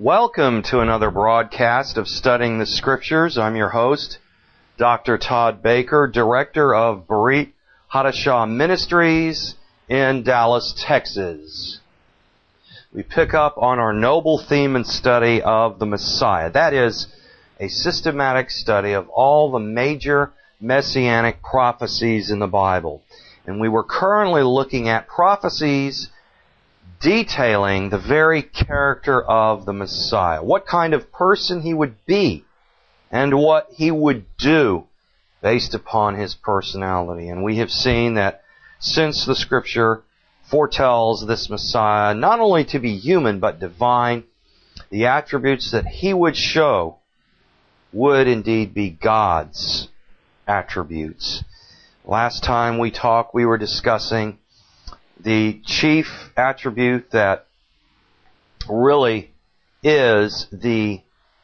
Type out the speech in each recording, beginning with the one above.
Welcome to another broadcast of Studying the Scriptures. I'm your host, Dr. Todd Baker, Director of Berit Hadashah Ministries in Dallas, Texas. We pick up on our noble theme and study of the Messiah. That is, a systematic study of all the major messianic prophecies in the Bible. And we were currently looking at prophecies detailing the very character of the Messiah, what kind of person he would be, and what he would do based upon his personality. And we have seen that since the Scripture foretells this Messiah not only to be human but divine, the attributes that he would show would indeed be God's attributes. Last time we talked, we were discussing the chief attribute that really is the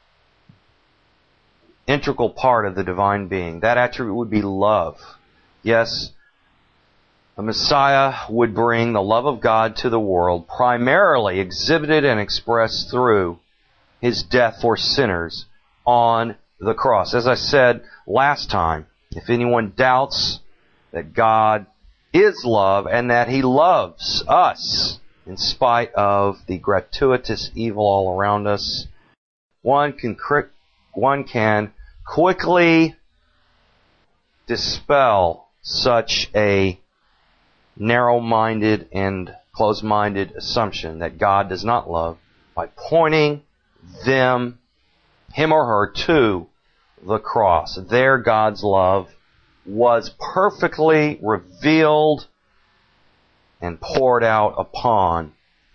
integral part of the divine being. That attribute would be love. Yes, the Messiah would bring the love of God to the world, primarily exhibited and expressed through his death for sinners on the cross. As I said last time, if anyone doubts that God is love and that he loves us in spite of the gratuitous evil all around us, one can quickly dispel such a narrow-minded and closed-minded assumption that God does not love by pointing him or her to the cross. There God's love was perfectly revealed and poured out upon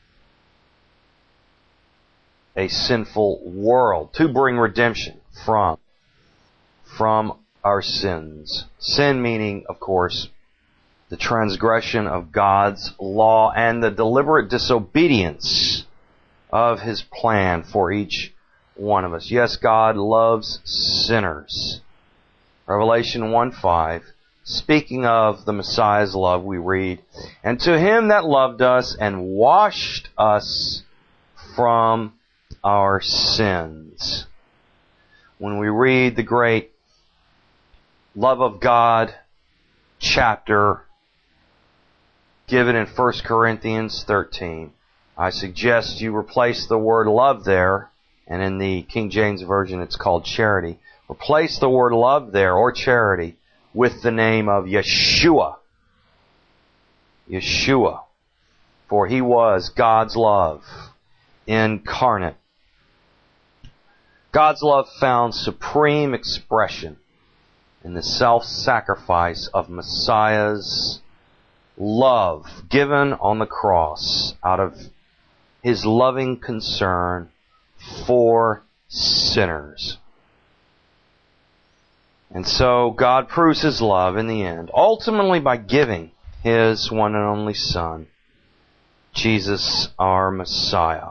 a sinful world to bring redemption from our sins. Sin meaning, of course, the transgression of God's law and the deliberate disobedience of His plan for each one of us. Yes, God loves sinners. Revelation 1:5, speaking of the Messiah's love, we read, "And to Him that loved us and washed us from our sins." When we read the great love of God chapter given in 1 Corinthians 13, I suggest you replace the word love there, and in the King James Version it's called charity. Replace the word love there, or charity, with the name of Yeshua. Yeshua. For He was God's love incarnate. God's love found supreme expression in the self-sacrifice of Messiah's love given on the cross out of His loving concern for sinners. And so God proves His love in the end, ultimately by giving His one and only Son, Jesus our Messiah.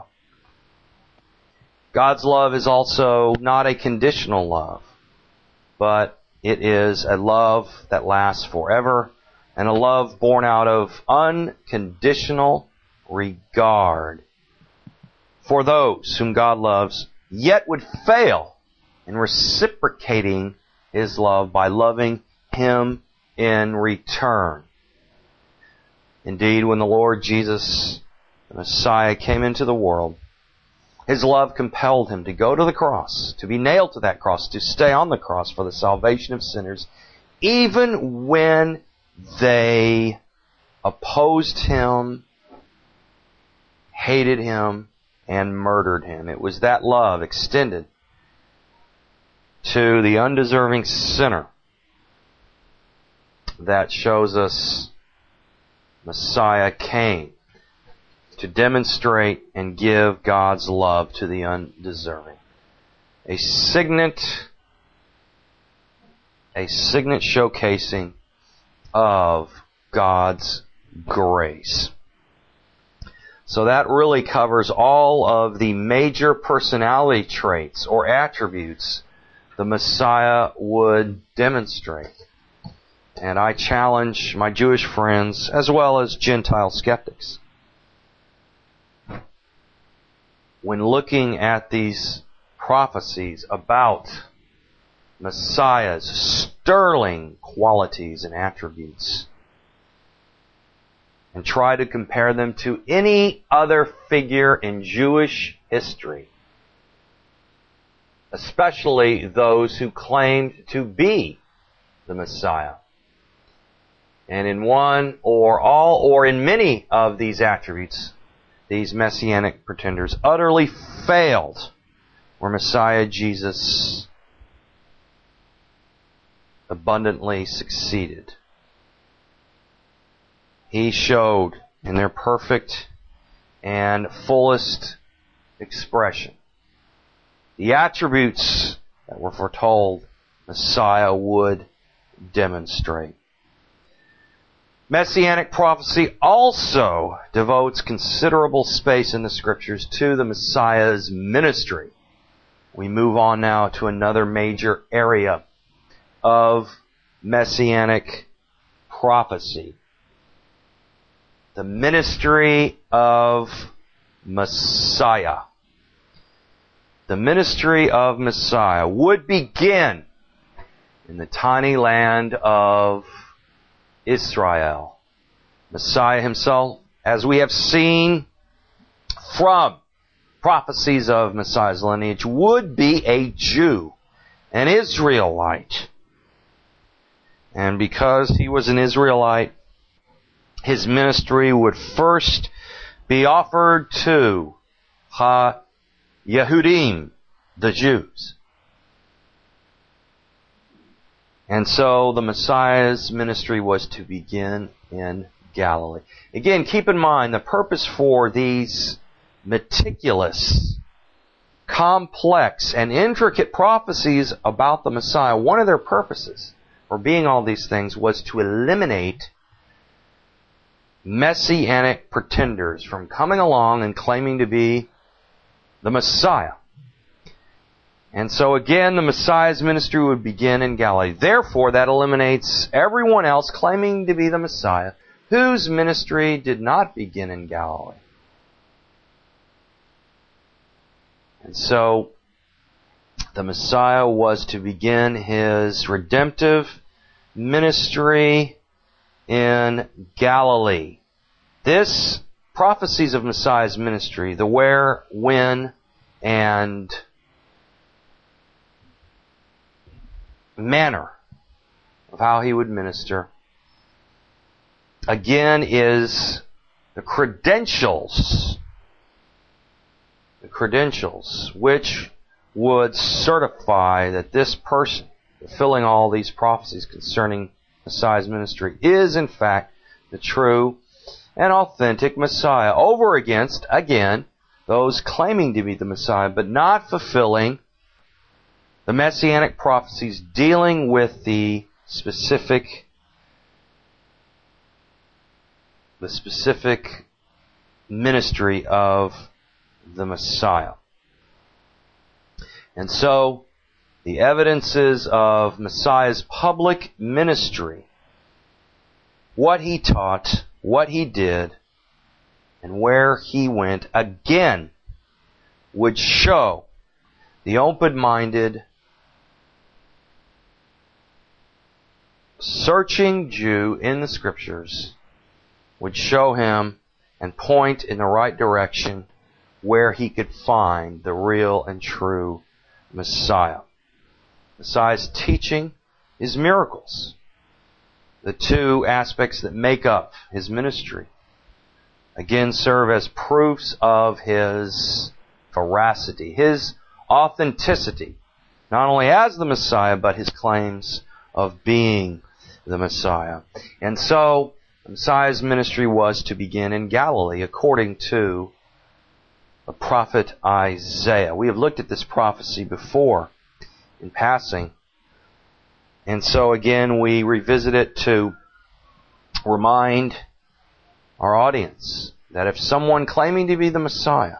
God's love is also not a conditional love, but it is a love that lasts forever, and a love born out of unconditional regard for those whom God loves, yet would fail in reciprocating His love by loving Him in return. Indeed, when the Lord Jesus, the Messiah, came into the world, His love compelled Him to go to the cross, to be nailed to that cross, to stay on the cross for the salvation of sinners, even when they opposed Him, hated Him, and murdered Him. It was that love extended to the undeserving sinner that shows us Messiah came to demonstrate and give God's love to the undeserving. A signet showcasing of God's grace. So that really covers all of the major personality traits or attributes the Messiah would demonstrate. And I challenge my Jewish friends as well as Gentile skeptics when looking at these prophecies about Messiah's sterling qualities and attributes, and try to compare them to any other figure in Jewish history, especially those who claimed to be the Messiah. And in one or all or in many of these attributes, these messianic pretenders utterly failed where Messiah Jesus abundantly succeeded. He showed in their perfect and fullest expression the attributes that were foretold Messiah would demonstrate. Messianic prophecy also devotes considerable space in the Scriptures to the Messiah's ministry. We move on now to another major area of Messianic prophecy. The ministry of Messiah. The ministry of Messiah would begin in the tiny land of Israel. Messiah himself, as we have seen from prophecies of Messiah's lineage, would be a Jew, an Israelite. And because he was an Israelite, his ministry would first be offered to Ha-Yehudim, the Jews. And so the Messiah's ministry was to begin in Galilee. Again, keep in mind the purpose for these meticulous, complex, and intricate prophecies about the Messiah. One of their purposes for being all these things was to eliminate messianic pretenders from coming along and claiming to be the Messiah. And so again, the Messiah's ministry would begin in Galilee. Therefore, that eliminates everyone else claiming to be the Messiah whose ministry did not begin in Galilee. And so, the Messiah was to begin his redemptive ministry in Galilee. This prophecies of Messiah's ministry, the where, when, and manner of how he would minister, again, is the credentials which would certify that this person fulfilling all these prophecies concerning Messiah's ministry is in fact the true and authentic Messiah, over against, again, those claiming to be the Messiah but not fulfilling the messianic prophecies dealing with the specific ministry of the Messiah. And so, the evidences of Messiah's public ministry, what he taught, what he did, and where he went, again, would show the open-minded, searching Jew in the Scriptures would show him and point in the right direction where he could find the real and true Messiah. Messiah's teaching is miracles, the two aspects that make up his ministry, again serve as proofs of his veracity, his authenticity, not only as the Messiah, but his claims of being the Messiah. And so, the Messiah's ministry was to begin in Galilee, according to the prophet Isaiah. We have looked at this prophecy before in passing. And so again, we revisit it to remind our audience that if someone claiming to be the Messiah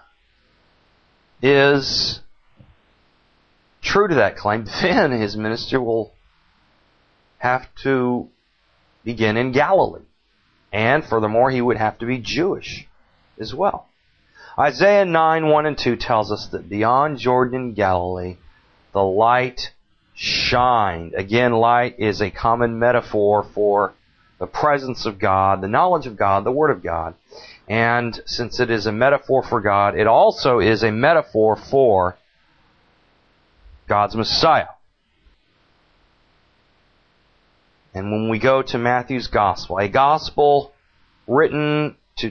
is true to that claim, then his ministry will have to begin in Galilee. And furthermore, he would have to be Jewish as well. Isaiah 9, 1 and 2 tells us that beyond Jordan and Galilee, the light shined. Again, light is a common metaphor for the presence of God, the knowledge of God, the Word of God. And since it is a metaphor for God, it also is a metaphor for God's Messiah. And when we go to Matthew's Gospel, a Gospel written to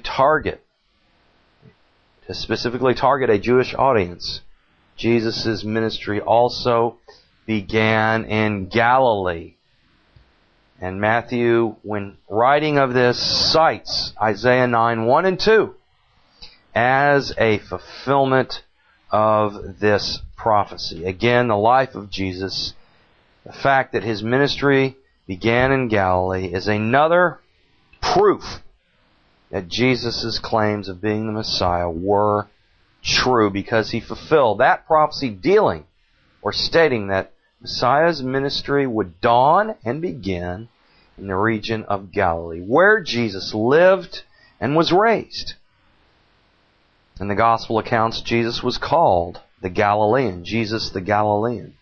specifically target a Jewish audience, Jesus' ministry also began in Galilee. And Matthew, when writing of this, cites Isaiah 9, 1 and 2 as a fulfillment of this prophecy. Again, the life of Jesus, the fact that his ministry began in Galilee, is another proof that Jesus' claims of being the Messiah were true, because he fulfilled that prophecy dealing or stating that Messiah's ministry would dawn and begin in the region of Galilee, where Jesus lived and was raised. In the Gospel accounts, Jesus was called the Galilean, Jesus the Galilean.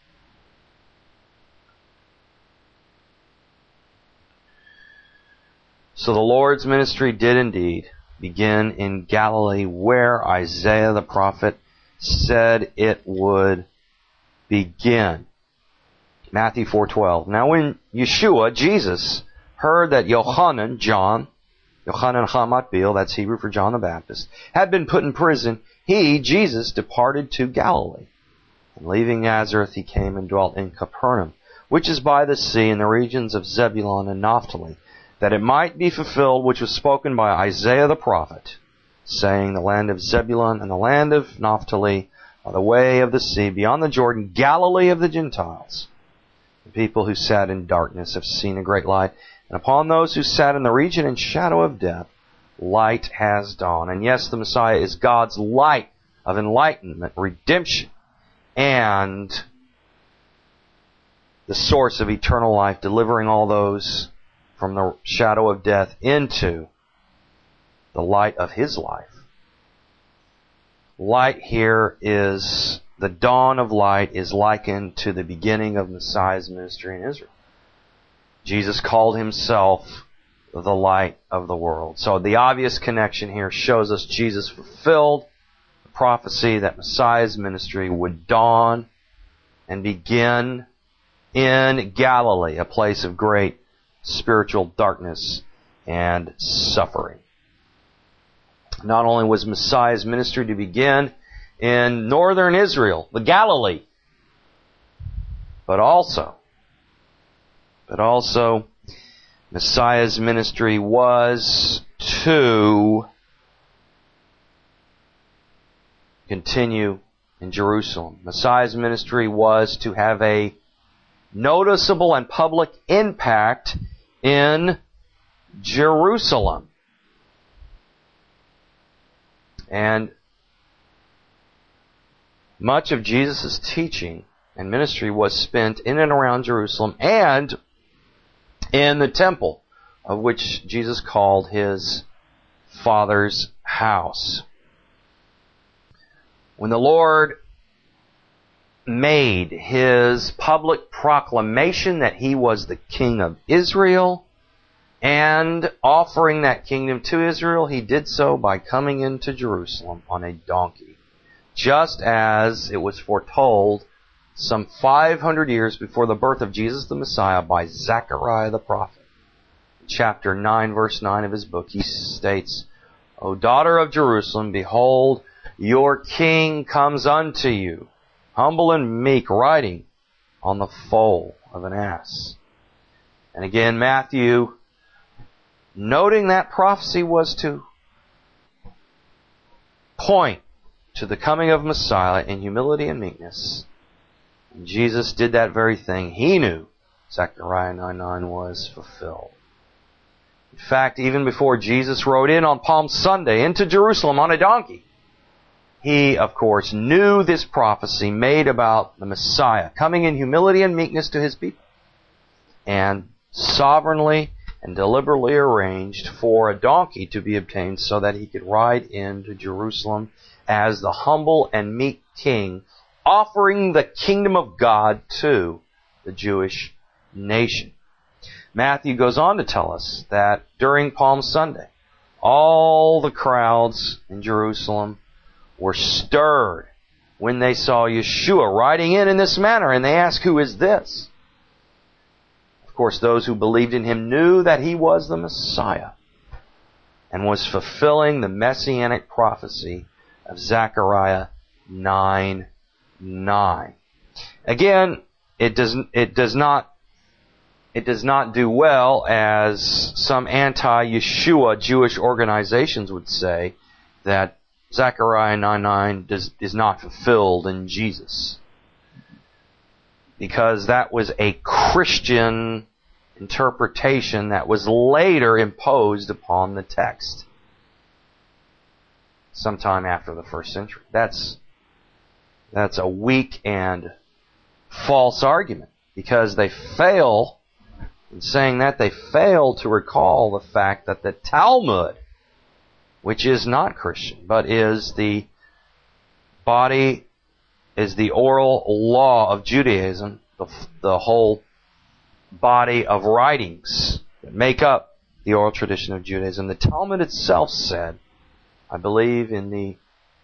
So the Lord's ministry did indeed begin in Galilee, where Isaiah the prophet said it would begin. Matthew 4:12. Now when Yeshua, Jesus, heard that Yochanan HaMatbil, that's Hebrew for John the Baptist, had been put in prison, he, Jesus, departed to Galilee. And leaving Nazareth, he came and dwelt in Capernaum, which is by the sea, in the regions of Zebulun and Naphtali, that it might be fulfilled which was spoken by Isaiah the prophet, saying, the land of Zebulun and the land of Naphtali are the way of the sea, beyond the Jordan, Galilee of the Gentiles. The people who sat in darkness have seen a great light, and upon those who sat in the region and shadow of death, light has dawned. And yes, the Messiah is God's light of enlightenment, redemption, and the source of eternal life, delivering all those from the shadow of death into the light of his life. Light here is, the dawn of light is likened to the beginning of Messiah's ministry in Israel. Jesus called himself the light of the world. So the obvious connection here shows us Jesus fulfilled the prophecy that Messiah's ministry would dawn and begin in Galilee, a place of great spiritual darkness and suffering. Not only was Messiah's ministry to begin in northern Israel, the Galilee, but also Messiah's ministry was to continue in Jerusalem. Messiah's ministry was to have a noticeable and public impact in Jerusalem. And much of Jesus' teaching and ministry was spent in and around Jerusalem and in the temple, of which Jesus called his Father's house. When the Lord made his public proclamation that he was the King of Israel and offering that kingdom to Israel, he did so by coming into Jerusalem on a donkey, just as it was foretold some 500 years before the birth of Jesus the Messiah by Zechariah the prophet. In chapter 9, verse 9 of his book, he states, O daughter of Jerusalem, behold, your king comes unto you, humble and meek, riding on the foal of an ass. And again, Matthew, noting that prophecy was to point to the coming of Messiah in humility and meekness. And Jesus did that very thing. He knew Zechariah 9:9 was fulfilled. In fact, even before Jesus rode in on Palm Sunday into Jerusalem on a donkey, he, of course, knew this prophecy made about the Messiah coming in humility and meekness to his people, and sovereignly and deliberately arranged for a donkey to be obtained so that he could ride into Jerusalem as the humble and meek king, offering the kingdom of God to the Jewish nation. Matthew goes on to tell us that during Palm Sunday, all the crowds in Jerusalem were stirred when they saw Yeshua riding in this manner, and they asked, "Who is this?" Of course, those who believed in him knew that he was the Messiah and was fulfilling the messianic prophecy of Zechariah 9:9. Again, it does not do well, as some anti-Yeshua Jewish organizations would say, that Zechariah 9:9 is not fulfilled in Jesus, because that was a Christian interpretation that was later imposed upon the text sometime after the first century. That's a weak and false argument, because they fail in saying that. They fail to recall the fact that the Talmud, which is not Christian, but is the oral law of Judaism, the whole body of writings that make up the oral tradition of Judaism. The Talmud itself said, I believe in the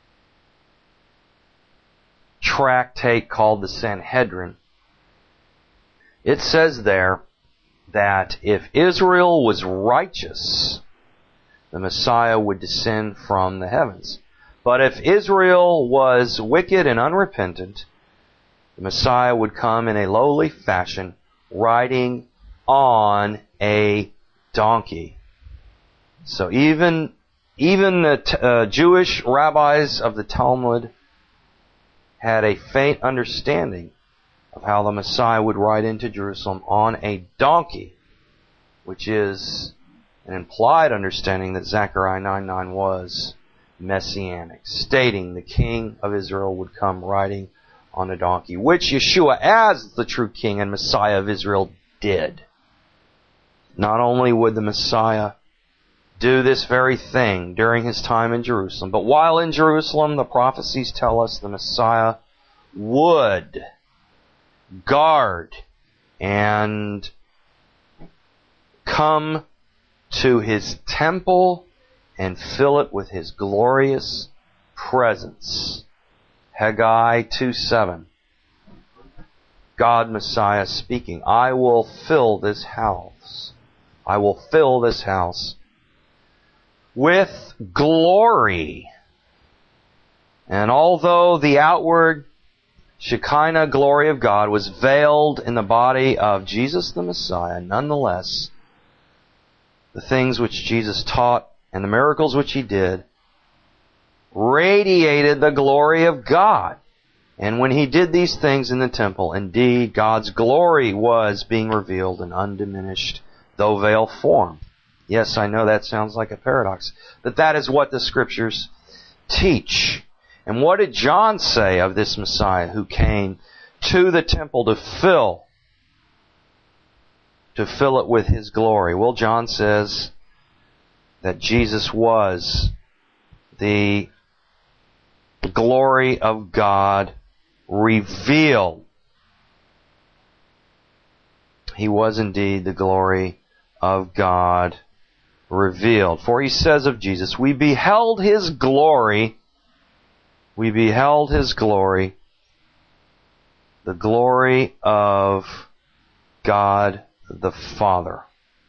tractate called the Sanhedrin, it says there that if Israel was righteous, the Messiah would descend from the heavens. But if Israel was wicked and unrepentant, the Messiah would come in a lowly fashion, riding on a donkey. So even the Jewish rabbis of the Talmud had a faint understanding of how the Messiah would ride into Jerusalem on a donkey, which is an implied understanding that Zechariah 9:9 was messianic, stating the King of Israel would come riding on a donkey, which Yeshua, as the true King and Messiah of Israel, did. Not only would the Messiah do this very thing during his time in Jerusalem, but while in Jerusalem, the prophecies tell us the Messiah would guard and come to his temple and fill it with his glorious presence. Haggai 2:7. God Messiah speaking, I will fill this house. I will fill this house with glory. And although the outward Shekinah glory of God was veiled in the body of Jesus the Messiah, nonetheless, the things which Jesus taught and the miracles which he did radiated the glory of God. And when he did these things in the temple, indeed God's glory was being revealed in undiminished, though veiled form. Yes, I know that sounds like a paradox, but that is what the Scriptures teach. And what did John say of this Messiah who came to the temple to fill it with his glory? Well, John says that Jesus was the glory of God revealed. He was indeed the glory of God revealed. For he says of Jesus, we beheld his glory. We beheld his glory, the glory of God the Father.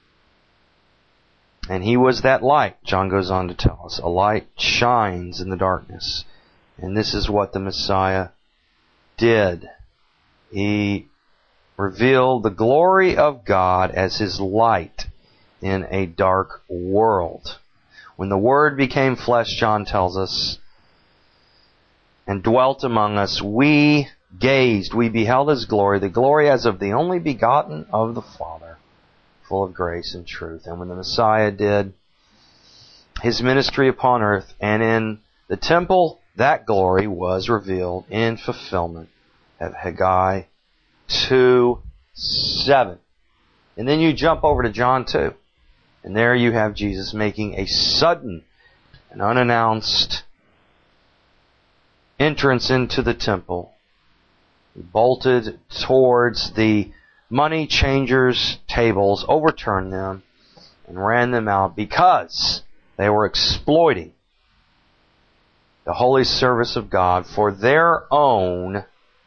And he was that light, John goes on to tell us. A light shines in the darkness. And this is what the Messiah did. He revealed the glory of God as his light in a dark world. When the Word became flesh, John tells us, and dwelt among us, we gazed, we beheld his glory, the glory as of the only begotten of the Father, full of grace and truth. And when the Messiah did his ministry upon earth and in the temple, that glory was revealed in fulfillment of Haggai 2:7. And then you jump over to John 2. And there you have Jesus making a sudden and unannounced entrance into the temple. He bolted towards the money changers' tables, overturned them, and ran them out because they were exploiting the holy service of God for their own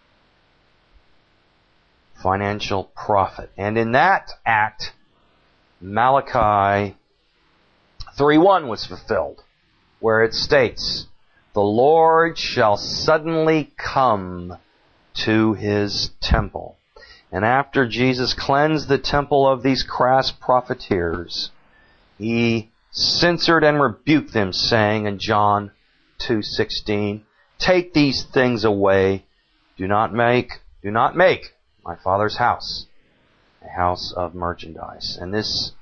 financial profit. And in that act, Malachi 3:1 was fulfilled, where it states, "The Lord shall suddenly come to His temple." And after Jesus cleansed the temple of these crass profiteers, He censored and rebuked them, saying in John 2:16, "Take these things away. Do not make my Father's house a house of merchandise." And this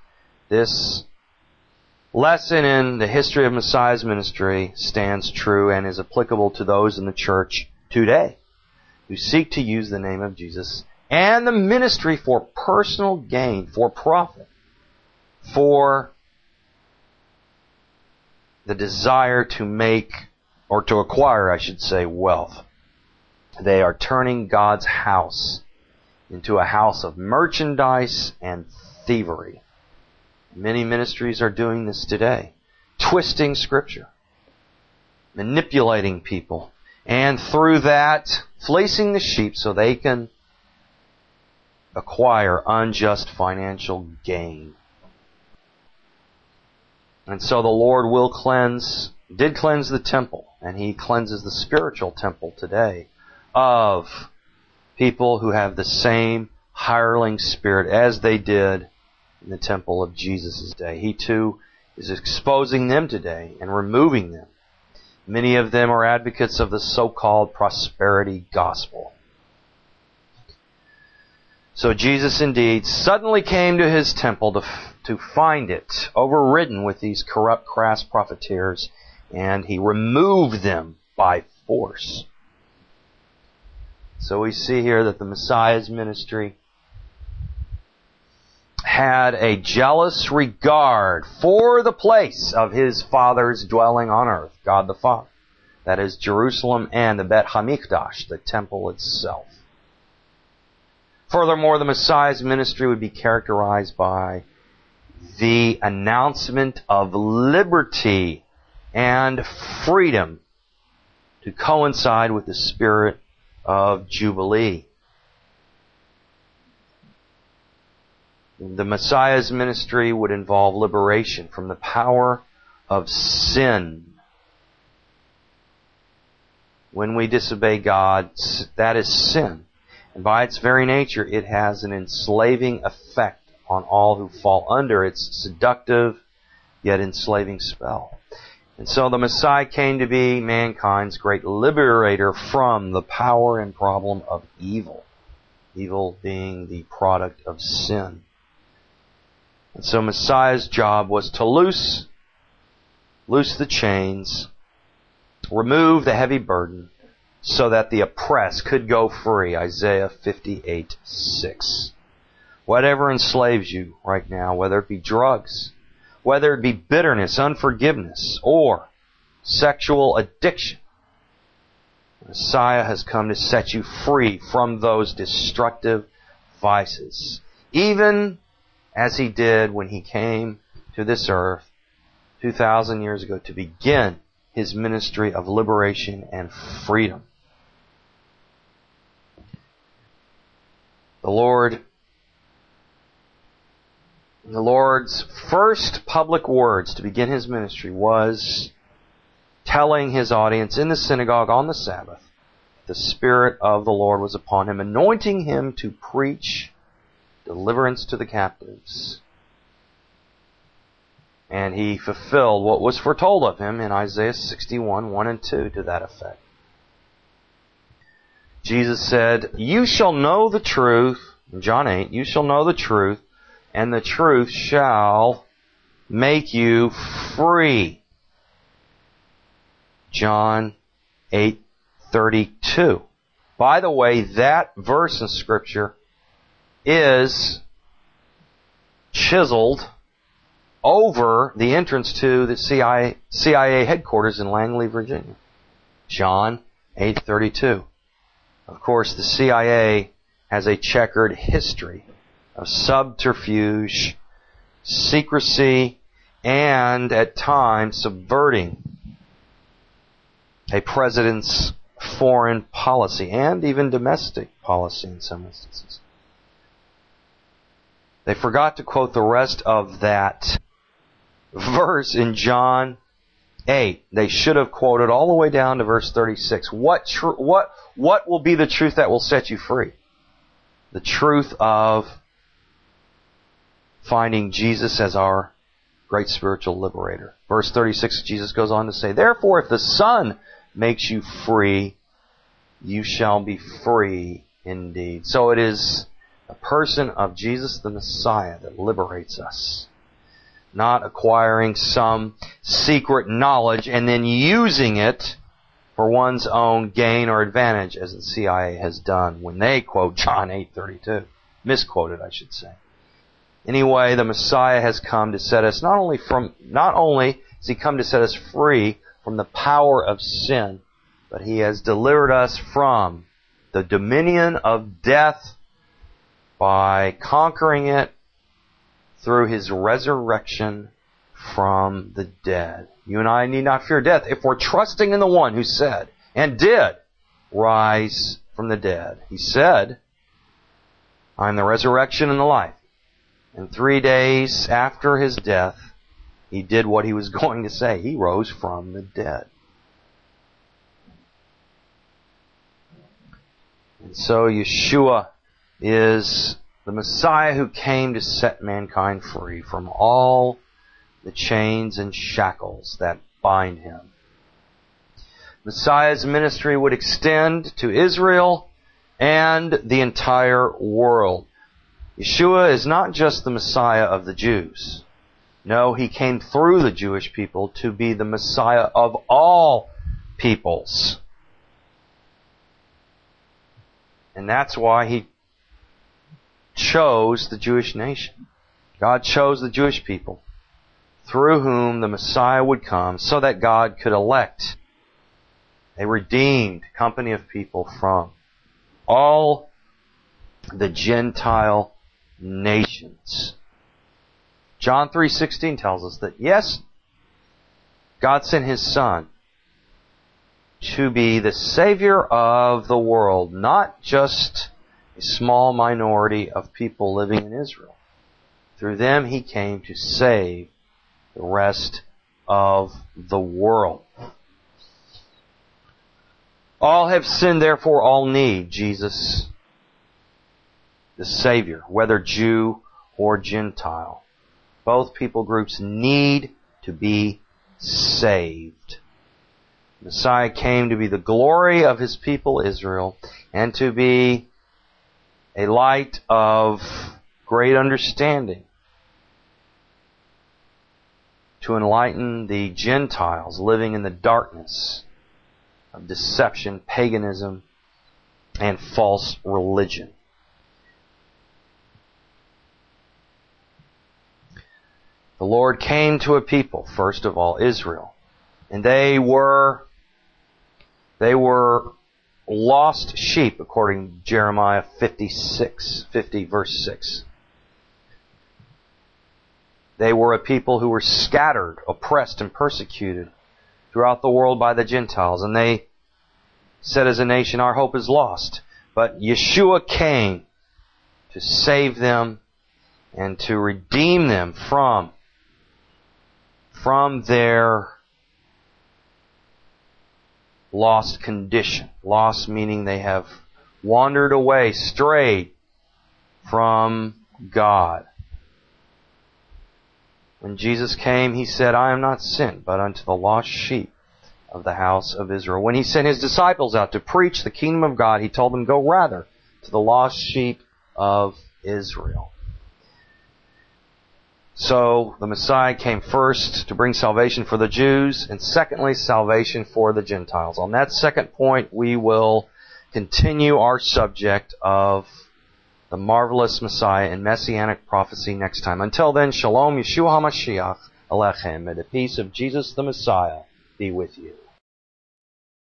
lesson in the history of Messiah's ministry stands true and is applicable to those in the church today who seek to use the name of Jesus and the ministry for personal gain, for profit, for the desire to make, or to acquire, I should say, wealth. They are turning God's house into a house of merchandise and thievery. Many ministries are doing this today, twisting Scripture, manipulating people, and through that, fleecing the sheep so they can acquire unjust financial gain. And so the Lord did cleanse the temple, and He cleanses the spiritual temple today of people who have the same hireling spirit as they did in the temple of Jesus' day. He too is exposing them today and removing them. Many of them are advocates of the so-called prosperity gospel. So Jesus indeed suddenly came to His temple to find it overridden with these corrupt, crass profiteers, and He removed them by force. So we see here that the Messiah's ministry had a jealous regard for the place of His Father's dwelling on earth, God the Father. That is Jerusalem and the Bet HaMikdash, the temple itself. Furthermore, the Messiah's ministry would be characterized by the announcement of liberty and freedom to coincide with the spirit of Jubilee. The Messiah's ministry would involve liberation from the power of sin. When we disobey God, that is sin. And by its very nature, it has an enslaving effect on all who fall under its seductive yet enslaving spell. And so the Messiah came to be mankind's great liberator from the power and problem of evil. Evil being the product of sin. And so Messiah's job was to loose the chains, remove the heavy burden, so that the oppressed could go free. Isaiah 58:6. Whatever enslaves you right now, whether it be drugs, whether it be bitterness, unforgiveness, or sexual addiction, Messiah has come to set you free from those destructive vices. Even as He did when He came to this earth 2,000 years ago to begin His ministry of liberation and freedom. The Lord's first public words to begin His ministry was telling His audience in the synagogue on the Sabbath, the Spirit of the Lord was upon Him, anointing Him to preach deliverance to the captives. And He fulfilled what was foretold of Him in Isaiah 61:1 and 2 to that effect. Jesus said, "You shall know the truth," in John 8, "you shall know the truth, and the truth shall make you free." John 8:32. By the way, that verse in Scripture is chiseled over the entrance to the CIA headquarters in Langley, Virginia. John 8:32. Of course, the CIA has a checkered history of subterfuge, secrecy, and at times subverting a president's foreign policy and even domestic policy in some instances. They forgot to quote the rest of that verse in John 8. They should have quoted all the way down to verse 36. What will be the truth that will set you free? The truth of finding Jesus as our great spiritual liberator. Verse 36, Jesus goes on to say, "Therefore, if the Son makes you free, you shall be free indeed." So it is the person of Jesus the Messiah that liberates us, not acquiring some secret knowledge and then using it for one's own gain or advantage, as the CIA has done when they quote John 8:32. Misquoted, I should say. Anyway, the Messiah has come to set us not only has He come to set us free from the power of sin, but He has delivered us from the dominion of death by conquering it through His resurrection from the dead. You and I need not fear death if we're trusting in the one who said and did rise from the dead. He said, "I am the resurrection and the life." And 3 days after His death, He did what He was going to say. He rose from the dead. And so Yeshua is the Messiah who came to set mankind free from all the chains and shackles that bind Him. Messiah's ministry would extend to Israel and the entire world. Yeshua is not just the Messiah of the Jews. No, He came through the Jewish people to be the Messiah of all peoples. And that's why He chose the Jewish nation. God chose the Jewish people, through whom the Messiah would come, so that God could elect a redeemed company of people from all the Gentile nations. John 3:16 tells us that, yes, God sent His Son to be the Savior of the world, not just a small minority of people living in Israel. Through them He came to save the rest of the world. All have sinned, therefore all need Jesus, the Savior, whether Jew or Gentile. Both people groups need to be saved. Messiah came to be the glory of His people Israel and to be a light of great understanding, to enlighten the Gentiles living in the darkness of deception, paganism, and false religion. The Lord came to a people, first of all, Israel, and they were lost sheep, according to Jeremiah 50 verse 6. They were a people who were scattered, oppressed, and persecuted throughout the world by the Gentiles. And they said as a nation, our hope is lost. But Yeshua came to save them and to redeem them from their lost condition. Lost meaning they have wandered away, strayed from God. When Jesus came, He said, I am not sent but unto the lost sheep of the house of Israel. When He sent His disciples out to preach the kingdom of God, He told them, go rather to the lost sheep of Israel. So, the Messiah came first to bring salvation for the Jews, and secondly, salvation for the Gentiles. On that second point, we will continue our subject of the marvelous Messiah and Messianic prophecy next time. Until then, Shalom Yeshua HaMashiach Alechem. May the peace of Jesus the Messiah be with you.